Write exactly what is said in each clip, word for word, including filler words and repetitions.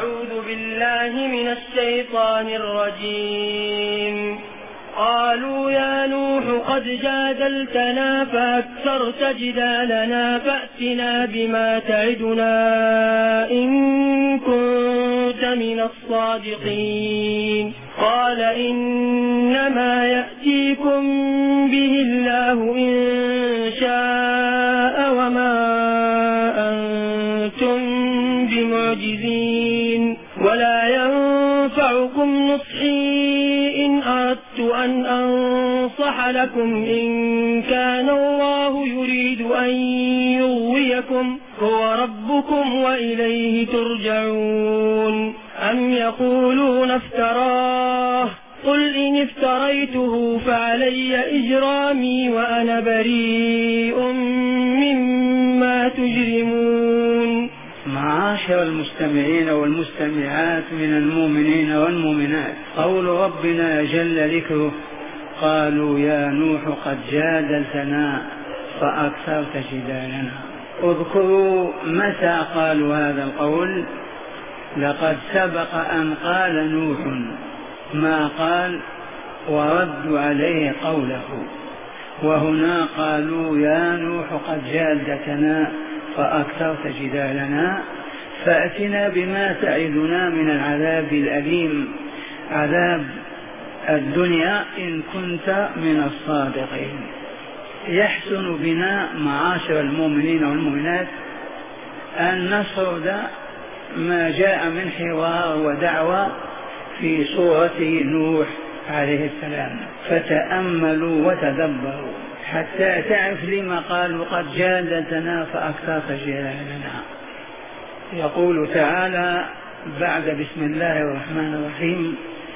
أعوذ بالله من الشيطان الرجيم. قالوا يا نوح قد جادلتنا فأكثرت جدالنا فأتنا بما تعدنا إن كنت من الصادقين. قال إنما يأتيكم به الله إن شاء وما أنتم بمعجزين ولا ينفعكم نصحي إن أردت أن أنصح لكم إن كان الله يريد أن يغويكم هو ربكم وإليه ترجعون. أم يقولون افتراه قل إن افتريته فعلي إجرامي وأنا بريء مما تجرمون. معاشر المستمعين والمستمعات من المؤمنين والمؤمنات، قول ربنا جل ذكره: قالوا يا نوح قد جادلتنا فأكثرت جدالنا. اذكروا متى قالوا هذا القول. لقد سبق أن قال نوح ما قال وردوا عليه قوله، وهنا قالوا يا نوح قد جادلتنا فأكثرت جدالنا فأتنا بما تعدنا من العذاب الأليم، عذاب الدنيا إن كنت من الصادقين. يحسن بنا معاشر المؤمنين والمؤمنات أن نسرد ما جاء من حوار ودعوة في سورة نوح عليه السلام، فتأملوا وتدبروا حتى تعرف لما قالوا قد جادلتنا فأكثرت جدالنا. يقول تعالى بعد بسم الله الرحمن الرحيم: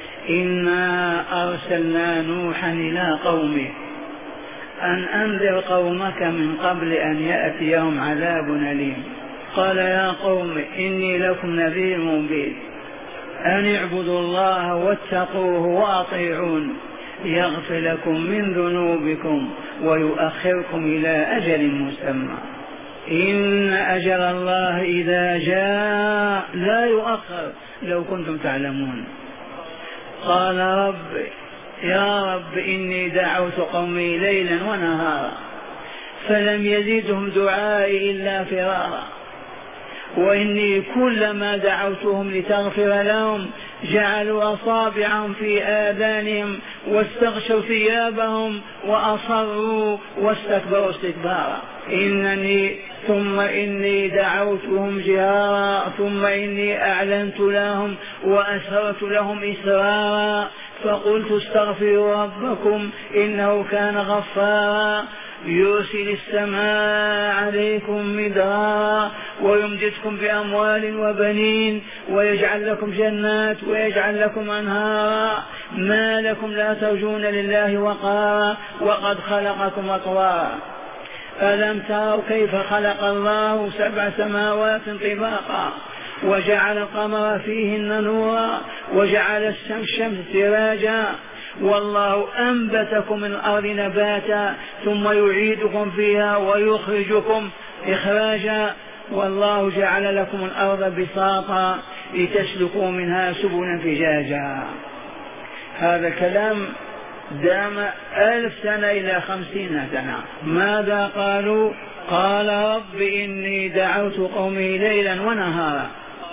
إنا أرسلنا نوحا إلى قومه أن أنذر قومك من قبل أن يأتيهم عذاب أليم. قال يا قوم إني لكم نذير مبين أن اعبدوا الله واتقوه وأطيعون يغفر لكم من ذنوبكم ويؤخركم إلى أجل مسمى. إن أجل الله إذا جاء لا يؤخر لو كنتم تعلمون. قال رب يا رب إني دعوت قومي ليلا ونهارا فلم يزدهم دعائي إلا فرارا وإني كلما دعوتهم لتغفر لهم جعلوا أصابعهم في آذانهم واستغشوا ثيابهم وأصروا واستكبروا استكبارا. إنني ثم إني دعوتهم جهارا ثم إني أعلنت لهم وأسررت لهم إسرارا فقلت استغفروا ربكم إنه كان غفارا يرسل السماء عليكم مدرارا ويمددكم بأموال وبنين ويجعل لكم جنات ويجعل لكم أنهارا ما لكم لا ترجون لله وقارا وقد خلقكم أطوارا. ألم تروا كيف خلق الله سبع سماوات طباقا وجعل القمر فيهن نورا وجعل الشمس سراجا والله أنبتكم من الأرض نباتا ثم يعيدكم فيها ويخرجكم إخراجا والله جعل لكم الأرض بساطا لتسلكوا منها سبلا فجاجا. هذا الكلام دام ألف سنة إلى خمسين سنة. ماذا قالوا؟ قال رب إني دعوت قومي ليلا ونهارا.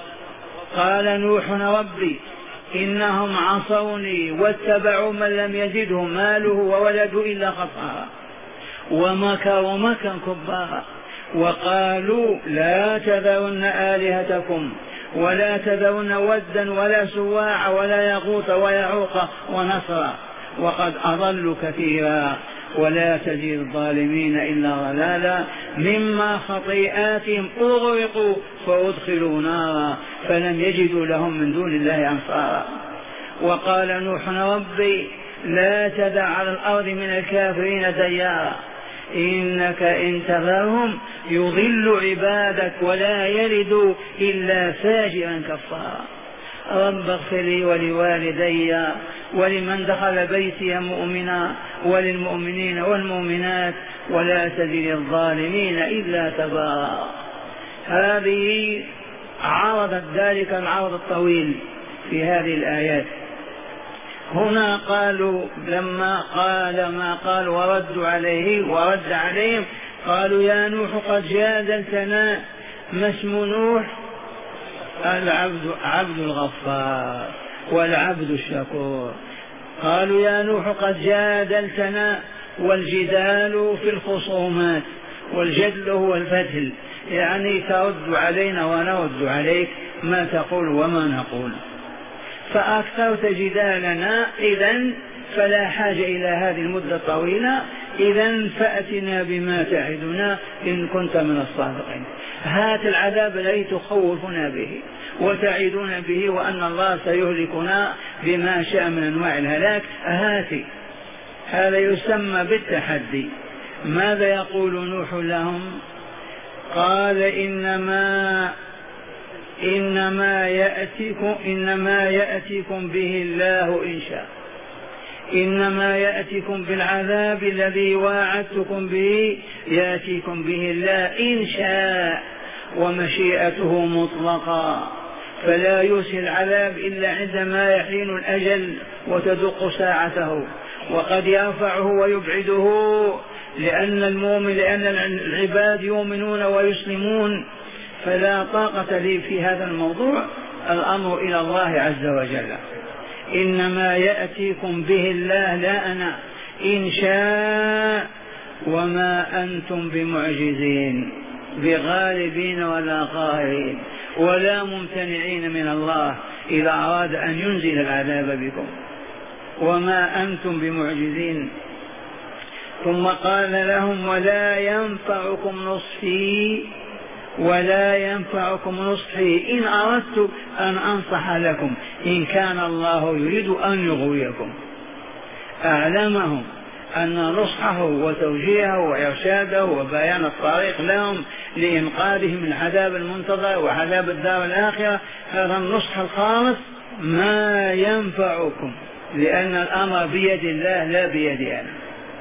قال نوح ربي إنهم عصوني واتبعوا من لم يزده ماله وولده إلا خسارا ومكروا مكرا كبارا وقالوا لا تذرن آلهتكم ولا تذرن ودا ولا سواع ولا يغوث ويعوق ونصرا وقد أضلوا كثيرا ولا تزيد الظالمين إلا ضلالا مما خطيئاتهم أغرقوا فأدخلوا نارا فلم يجدوا لهم من دون الله أنصارا. وقال نوح ربي لا تدع على الأرض من الكافرين ديارا إنك إن تذرهم يضل عبادك ولا يلدوا إلا فاجرا كفارا. رب اغفر لي ولوالدي ولمن دخل بيتي مؤمنا وللمؤمنين والمؤمنات ولا تزد الظالمين إلا تبارا. هذه عرضت ذلك العرض الطويل في هذه الآيات. هنا قالوا لما قال ما قال وردوا عليه ورد عليهم قالوا يا نوح قد جادلتنا. ما اسم نوح؟ العبد، عبد الغفار والعبد الشكور. قالوا يا نوح قد جادلتنا، والجدال في الخصومات، والجدل هو الفتل، يعني ترد علينا ونرد عليك ما تقول وما نقول، فأكثرت جدالنا، إذن فلا حاجة إلى هذه المدة الطويلة، إذن فأتنا بما تعدنا إن كنت من الصادقين. هات العذاب الذي تخوفنا به وتعيدون به وأن الله سيهلكنا بما شاء من أنواع الهلاك، هاتي. هذا يسمى بالتحدي. ماذا يقول نوح لهم؟ قال إنما إنما يأتيكم إنما يأتيكم به الله إن شاء، إنما يأتيكم بالعذاب الذي واعدتكم به يأتيكم به الله إن شاء، ومشيئته مطلقة، فلا يرسل العذاب إلا عندما يحين الأجل وتدق ساعته، وقد يرفعه ويبعده، لأن المؤمن لأن العباد يؤمنون ويسلمون، فلا طاقة لي في هذا الموضوع، الأمر إلى الله عز وجل. إنما يأتيكم به الله لا أنا إن شاء، وما أنتم بمعجزين بغالبين ولا قاهرين ولا ممتنعين من الله إذا أراد أن ينزل العذاب بكم، وما أنتم بمعجزين. ثم قال لهم ولا ينفعكم نصحي ولا ينفعكم نصحي إن أردت أن أنصح لكم إن كان الله يريد أن يغويكم. أعلمهم أن نصحه وتوجيهه وإرشاده وبيان الطريق لهم لإنقاذهم من العذاب المنتظر وعذاب الدار الآخرة، هذا النصح الخالص ما ينفعكم، لأن الأمر بيد الله لا بيدي أنا.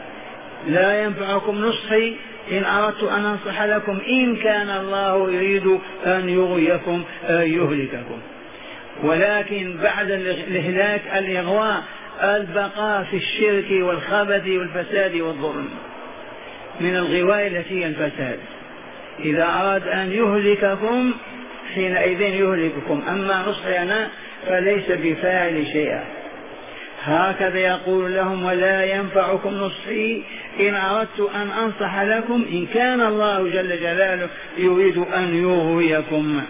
لا ينفعكم نصحي إن أردت أن أنصح لكم إن كان الله يريد أن يغويكم أن يهلككم، ولكن بعد الإهلاك الإغواء، البقاء في الشرك والخبث والفساد والظلم، من الغواية التي هي الفساد. إذا أراد أن يهلككم حينئذ يهلككم، أما نصحي أنا فليس بفاعل شيئا. هكذا يقول لهم ولا ينفعكم نصحي إن أردت أن أنصح لكم إن كان الله جل جلاله يريد أن يغويكم.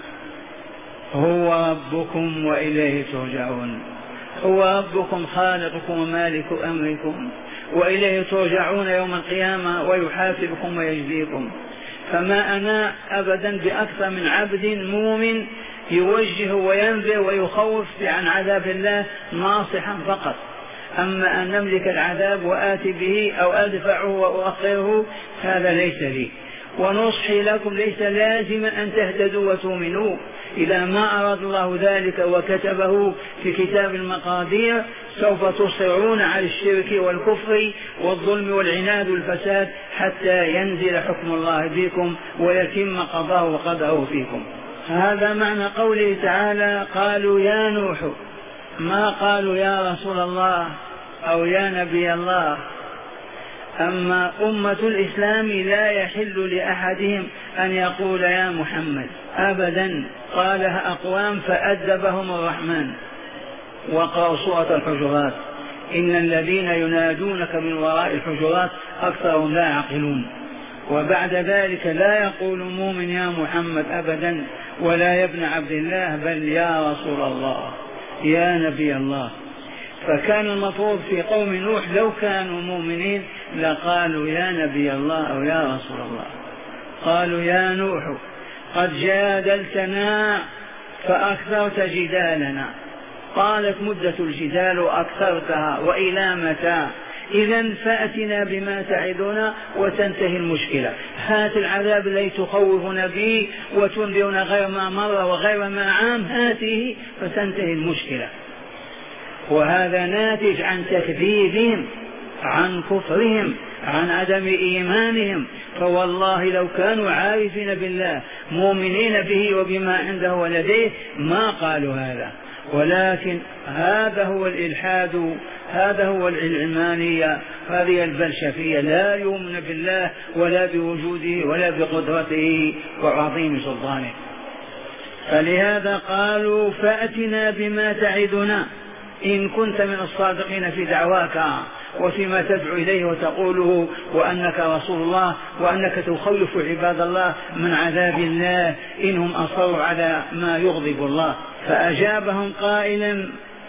هو ربكم وإليه ترجعون، هو ربكم خالقكم ومالك أمركم، وإليه ترجعون يوم القيامة ويحاسبكم ويجزيكم. فما أنا أبدا بأكثر من عبد مؤمن يوجه وينذر ويخوف عن عذاب الله ناصحا فقط، أما أن نملك العذاب وآتي به أو أدفعه وأؤخره هذا ليس لي. ونصحي لكم ليس لازما أن تهتدوا وتؤمنوا، إذا ما أراد الله ذلك وكتبه في كتاب المقادير سوف تصرون على الشرك والكفر والظلم والعناد والفساد حتى ينزل حكم الله بكم ويتم قضاءه وقدره فيكم. هذا معنى قوله تعالى قالوا يا نوح، ما قالوا يا رسول الله أو يا نبي الله. أما أمة الإسلام لا يحل لأحدهم أن يقول يا محمد أبدا، قالها أقوام فأدبهم الرحمن. وقرأوا سورة الحجرات إن الذين ينادونك من وراء الحجرات أكثرهم لا يعقلون. وبعد ذلك لا يقول مؤمن يا محمد أبدا، ولا يا ابن عبد الله، بل يا رسول الله يا نبي الله. فكان المفروض في قوم نوح لو كانوا مؤمنين لقالوا يا نبي الله أو يا رسول الله. قالوا يا نوح قد جادلتنا فأكثرت جدالنا. قالت مدة الجدال وأكثرتها وإلى متى؟ إذن فأتنا بما تعدنا وتنتهي المشكلة. هات العذاب الذي تخوفنا به وتنذرنا غير ما مر وغير ما عام، هاته فتنتهي المشكلة. وهذا ناتج عن تكذيبهم، عن كفرهم، عن عدم إيمانهم، فوالله لو كانوا عارفين بالله مؤمنين به وبما عنده ولديه ما قالوا هذا، ولكن هذا هو الإلحاد، هذا هو العلمانية، هذه البلشفية، لا يؤمن بالله ولا بوجوده ولا بقدرته وعظيم سلطانه. فلهذا قالوا فأتنا بما تعدنا إن كنت من الصادقين في دعواك وفيما تدعو إليه وتقوله، وأنك رسول الله، وأنك تخوف عباد الله من عذاب الله إنهم أصروا على ما يغضب الله. فأجابهم قائلا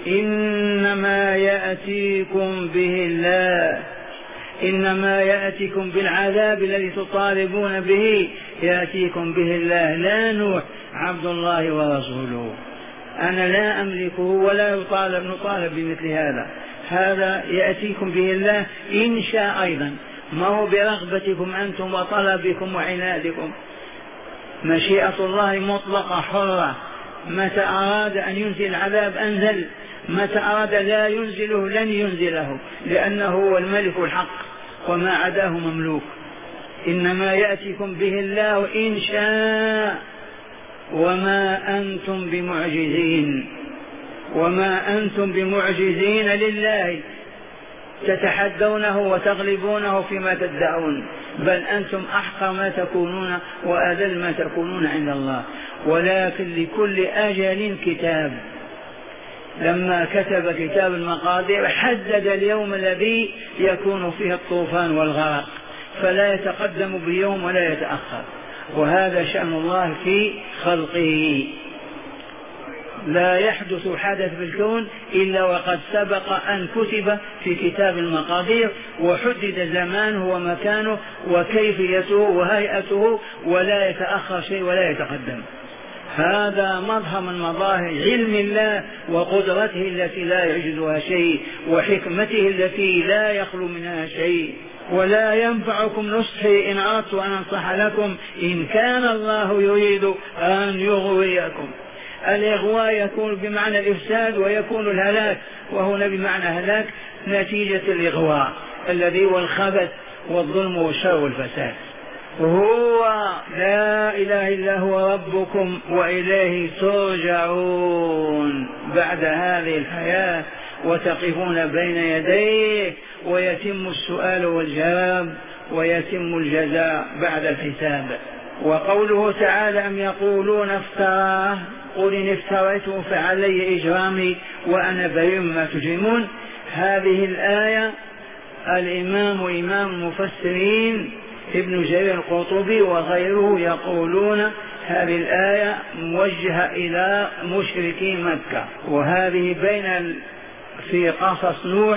إنما يأتيكم به الله، إنما يأتيكم بالعذاب الذي تطالبون به يأتيكم به الله، لا نوح عبد الله ورسوله، أنا لا أملكه ولا يطالب نطالب بمثل هذا، هذا يأتيكم به الله إن شاء أيضا، ما هو برغبتكم أنتم وطلبكم وعنادكم، مشيئة الله مطلقة حرة، متى أراد أن ينزل العذاب أنزل، متى أراد لا ينزله لن ينزله، لأنه هو الملك الحق وما عداه مملوك. إنما يأتيكم به الله إن شاء وما أنتم بمعجزين، وما أنتم بمعجزين لله تتحدونه وتغلبونه فيما تدعون، بل أنتم أحقر ما تكونون وأذل ما تكونون عند الله. ولكن لكل أجل كتاب، لما كتب كتاب المقادير حدد اليوم الذي يكون فيه الطوفان والغرق، فلا يتقدم بيوم ولا يتأخر، وهذا شأن الله في خلقه. لا يحدث حدث في الكون إلا وقد سبق أن كتب في كتاب المقادير وحدد زمانه ومكانه وكيفيته وهيئته، ولا يتأخر شيء ولا يتقدم. هذا مظهر من مظاهر علم الله وقدرته التي لا يعجزها شيء وحكمته التي لا يخلو منها شيء. ولا ينفعكم نصحي إن أردت أن أنصح لكم إن كان الله يريد أن يغويكم. الإغواء يكون بمعنى الإفساد ويكون الهلاك، وهنا بمعنى هلاك نتيجة الإغواء الذي هو الخبث والظلم والشر والفساد. هو لا إله إلا هو ربكم وإليه ترجعون بعد هذه الحياة، وتقفون بين يديه ويتم السؤال والجواب ويتم الجزاء بعد الحساب. وقوله تعالى أم يقولون افتراه قل إن افتريته فعلي إجرامي وأنا بريء مما تجرمون. هذه الآية الإمام إمام المفسرين ابن جرير القرطبي وغيره يقولون هذه الآية موجهة إلى مشركي مكة، وهذه بين في قصص نوح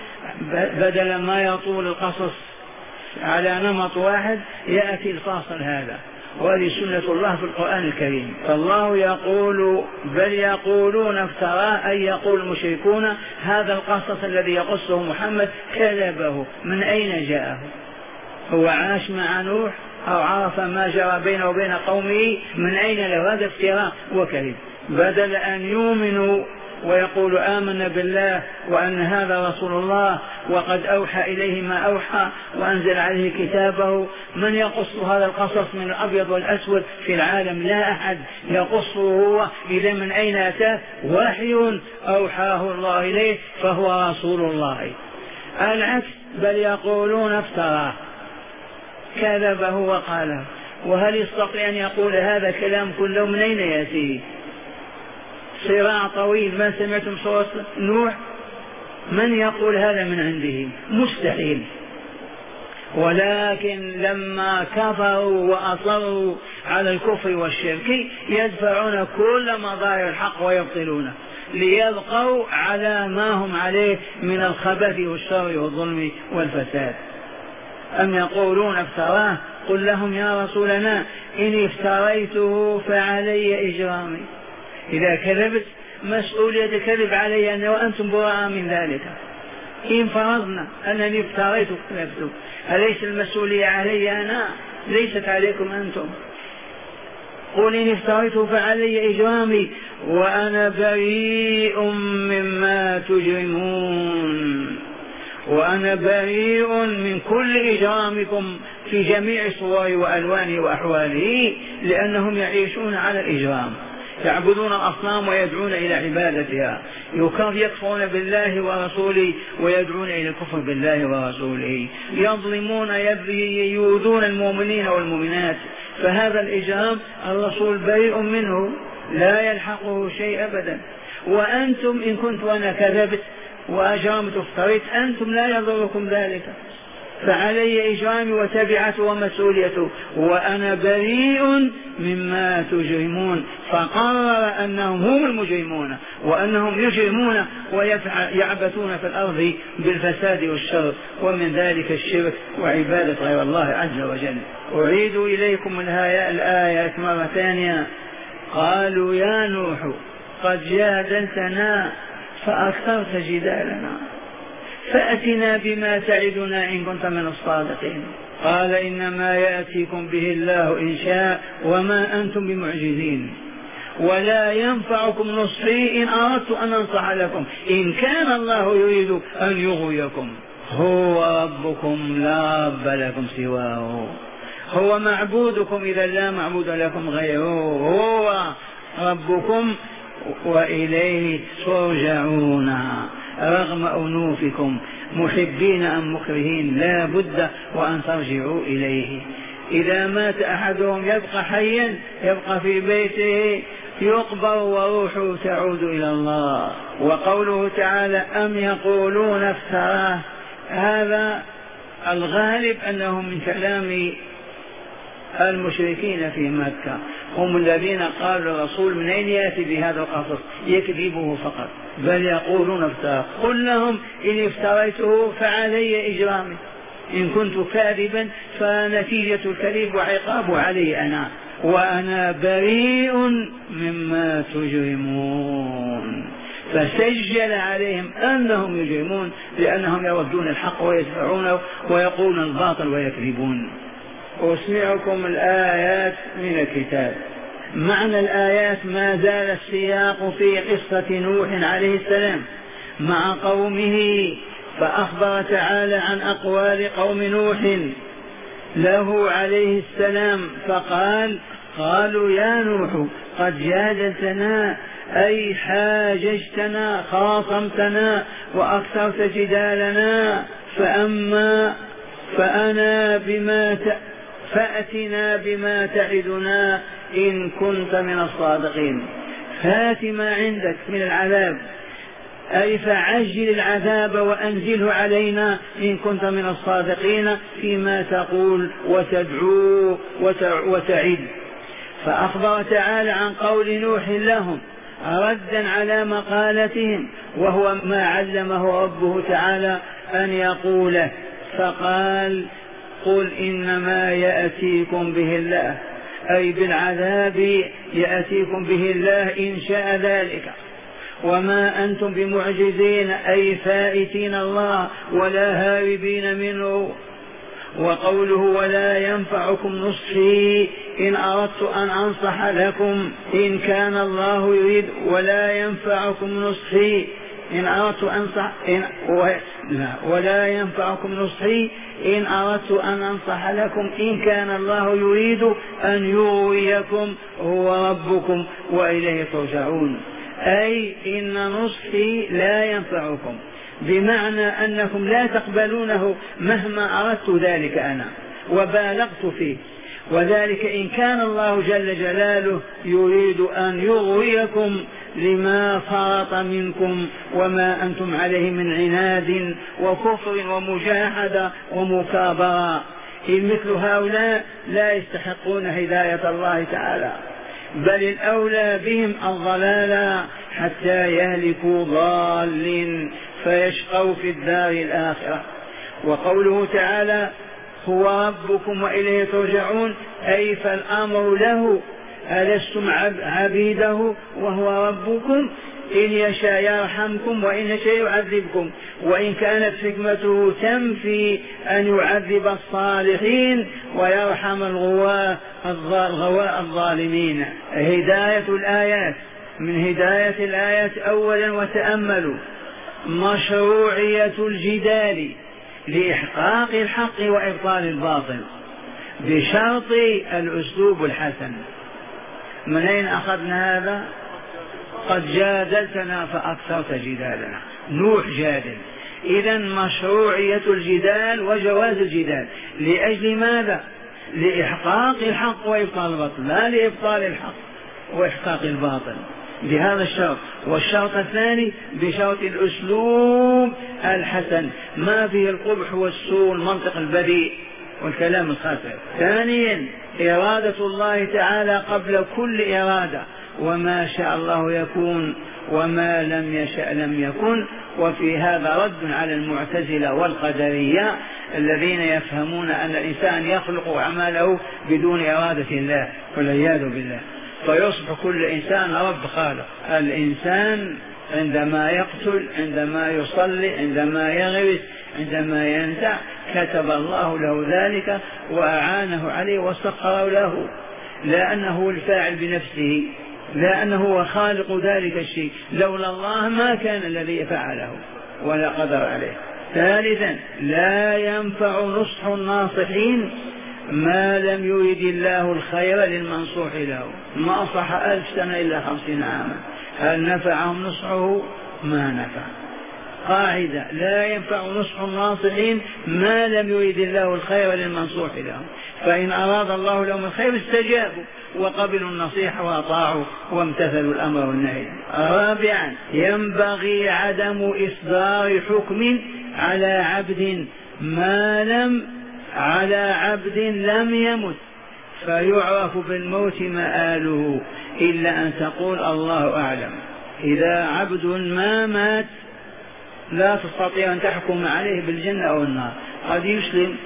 بدل ما يطول القصص على نمط واحد يأتي الفاصل هذا، وهذه سنة الله في القرآن الكريم. فالله يقول بل يقولون افتراه، أي يقول المشركون هذا القصص الذي يقصه محمد كذبه، من أين جاءه؟ هو عاش مع نوح أو عرف ما جرى بينه وبين قومه؟ من أين له هذا افتراء وكذب؟ بدل أن يؤمنوا ويقولوا آمنا بالله وأن هذا رسول الله وقد أوحى إليه ما أوحى وأنزل عليه كتابه، من يقص هذا القصص من الأبيض والأسود في العالم؟ لا أحد يقصه هو. إذا من أين أتاه؟ وحي أوحاه الله إليه فهو رسول الله. العكس بل يقولون افتراه كذبه وقاله. وهل يستطيع أن يقول هذا كلام كله؟ من أين يأتيه؟ صراع طويل. ما سمعتم صوت نوح؟ من يقول هذا من عنده؟ مستحيل. ولكن لما كفروا وأصروا على الكفر والشرك يدفعون كل مظاهر الحق ويبطلونه ليبقوا على ما هم عليه من الخبث والشر والظلم والفساد. أم يقولون افتراه قل لهم يا رسولنا إن افتريته فعلي إجرامي. إذا كذبت مسؤولية كذب علي أنا وأنتم براء من ذلك. إن فرضنا أنني افتريت كذبت، أليس المسؤولية علي أنا؟ ليست عليكم أنتم. قل إن افتريته فعلي إجرامي وأنا بريء مما تجرمون. وأنا بريء من كل إجرامكم في جميع صوره وألوانه وأحواله، لأنهم يعيشون على الإجرام، يعبدون الأصنام ويدعون إلى عبادتها، يكفرون بالله ورسوله ويدعون إلى الكفر بالله ورسوله، يظلمون يؤذون المؤمنين والمؤمنات. فهذا الإجرام الرسول بريء منه، لا يلحقه شيء أبدا. وأنتم إن كنت وأنا كذبت وأجرمت افتريت أنتم لا يضركم ذلك، فعلي إجرامي وتبعته ومسؤوليته، وأنا بريء مما تجرمون. فقرر أنهم هم المجرمون وأنهم يجرمون ويعبثون في الأرض بالفساد والشر، ومن ذلك الشرك وعبادة غير الله عز وجل. أعيد إليكم الآيات مرة ثانية. قالوا يا نوح قد جادلتنا فأكثرت جدالنا فأتنا بما تعدنا إن كنت من الصادقين. قال إنما يأتيكم به الله إن شاء وما أنتم بمعجزين، ولا ينفعكم نصحي إن أردت أن أنصح لكم إن كان الله يريد أن يغويكم. هو ربكم لا رب لكم سواه، هو معبودكم إذا لا معبود لكم غيره، هو ربكم وإليه ترجعون رغم أنوفكم محبين أم مكرهين، لا بد وأن ترجعوا إليه. إذا مات أحدهم يبقى حيا، يبقى في بيته يقبر وروحه تعود إلى الله. وقوله تعالى أم يقولون افتراه، هذا الغالب أنه من كلام المشركين في مكة، هم الذين قالوا للرسول من أين يأتي بهذا القصص يكذبه فقط، بل يقولون افتراه. قل لهم إن افتريته فعلي إجرامي، إن كنت كاذبا فنتيجة الكذب وعقابه علي أنا، وأنا بريء مما تجرمون. فسجل عليهم أنهم يجرمون لأنهم يردون الحق ويدفعونه ويقولون الباطل ويكذبون. أسمعكم الآيات من الكتاب. معنى الآيات ما زال السياق في قصة نوح عليه السلام مع قومه، فأخبر تعالى عن أقوال قوم نوح له عليه السلام، فقال قالوا يا نوح قد جادلتنا أي حاججتنا خاصمتنا وأكثرت جدالنا، فأما فأنا بما ت... فأتنا بما تعدنا إن كنت من الصادقين. فات ما عندك من العذاب، أي فعجل العذاب وأنزله علينا إن كنت من الصادقين فيما تقول وتدعو وتعد. فأخبر تعالى عن قول نوح لهم ردا على مقالتهم، وهو ما علمه ربه تعالى أن يقوله، فقال قل إنما يأتيكم به الله، أي بالعذاب يأتيكم به الله إن شاء ذلك، وما أنتم بمعجزين أي فائتين الله ولا هاربين منه. وقوله ولا ينفعكم نصحي إن أردت أن أنصح لكم إن كان الله يريد، ولا ينفعكم نصحي إن أردت أنصح إن و... لا. ولا ينفعكم نصحي إن أردت أن أنصح لكم إن كان الله يريد أن يغويكم هو ربكم وإليه ترجعون. أي إن نصحي لا ينفعكم، بمعنى أنكم لا تقبلونه مهما أردت ذلك أنا وبالغت فيه، وذلك إن كان الله جل جلاله يريد أن يغويكم لما فرط منكم وما أنتم عليه من عناد وكفر ومجاهدة ومكابرة. إن مثل هؤلاء لا يستحقون هداية الله تعالى، بل الأولى بهم الضلال حتى يهلكوا ضال فيشقوا في الدار الآخرة. وقوله تعالى هو ربكم وإليه ترجعون، أي فالأمر له، ألستم عبيده وهو ربكم، إن يشاء يرحمكم وإن يشاء يعذبكم، وإن كانت حكمته تنفي أن يعذب الصالحين ويرحم الغواة الظالمين. هداية الآيات من هداية الآيات أولا وتأملوا مشروعية الجدال لإحقاق الحق وإبطال الباطل، بشرط الأسلوب الحسن. من أين أخذنا هذا؟ قد جادلتنا فأكثرت جدالنا. نوح جادل. إذا مشروعية الجدال وجواز الجدال لأجل ماذا؟ لإحقاق الحق وإبطال الباطل، لا لإبطال الحق وإحقاق الباطل، بهذا الشرط. والشرط الثاني بشرط الأسلوب الحسن، ما فيه القبح والسوء المنطق البذيء والكلام الخاسر. ثانيا إرادة الله تعالى قبل كل إرادة، وما شاء الله يكون وما لم يشأ لم يكن. وفي هذا رد على المعتزلة والقدرية الذين يفهمون أن الإنسان يخلق عمله بدون إرادة الله والعياذ بالله، فيصبح كل إنسان رب خالق. الإنسان عندما يقتل، عندما يصلي، عندما يغرس، عندما ينزع، كتب الله له ذلك وأعانه عليه وسخر له، لا أنه الفاعل بنفسه، لا أنه هو خالق ذلك الشيء، لولا الله ما كان الذي فعله ولا قدر عليه. ثالثا لا ينفع نصح الناصحين ما لم يرد الله الخير للمنصوح له. ما صح ألف سنة إلا خمسين عاما، هل نفعهم نصحه؟ ما نفع. قاعدة: لا ينفع نصح الناصحين ما لم يرد الله الخير للمنصوح له، فإن أراد الله لهم الخير استجابوا وقبلوا النصيحة وأطاعوا وامتثلوا الأمر والنهي. رابعا ينبغي عدم إصدار حكم على عبد ما لم على عبد لم يمت فيعرف بالموت مآله، إلا أن تقول الله أعلم. إذا عبد ما مات لا تستطيع أن تحكم عليه بالجنة أو النار، قد يسلم،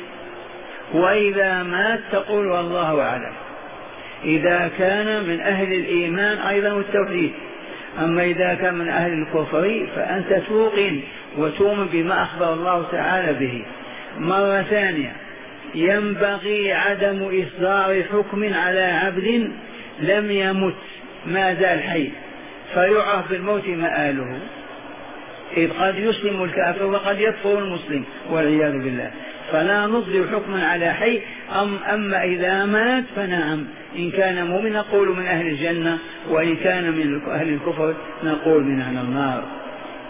وإذا مات تقول والله أعلم. إذا كان من أهل الإيمان أيضا والتوحيد. أما إذا كان من أهل الكفر فأنت توقن وتؤمن بما أخبر الله تعالى به. مرة ثانية ينبغي عدم إصدار حكم على عبد لم يمت ما زال حي فيعرف بالموت مآله، إذ قد يسلم الكافر وقد يكفر المسلم والعياذ بالله، فلا نصدر حكما على حي. أم أما إذا مات فنعم، إن كان مؤمن نقول من أهل الجنة، وإن كان من أهل الكفر نقول من أهل النار.